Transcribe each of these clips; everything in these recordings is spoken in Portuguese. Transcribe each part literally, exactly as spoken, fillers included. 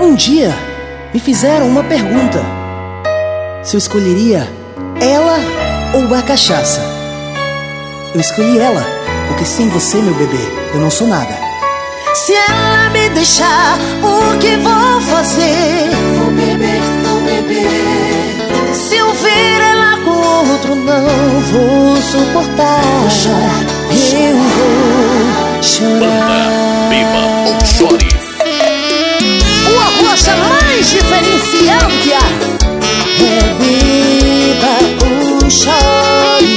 Um dia me fizeram uma pergunta: se eu escolheria ela ou a cachaça. Eu escolhi ela, porque sem você, meu bebê, eu não sou nada. Se ela me deixar, o que vou fazer? Vou beber, vou beber. Se eu ver ela com outro, não vou suportar. Vou chorar, vou eu vou chorar. Banda Beba ou Chore. O arrocha mais diferenciado que há é Beba ou Chore.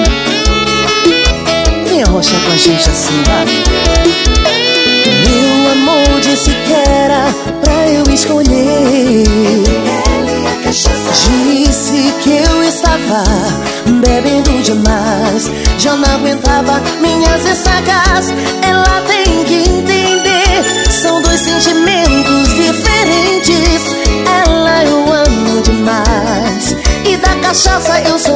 Vem arrochar com a gente assim, vai. Meu amor disse que era pra eu escolher. Disse que eu estava bebendo demais, já não aguentava minhas ressacas. Ela tem que entender, são dois sentimentos diferentes. Ela eu amo demais, e da cachaça eu sou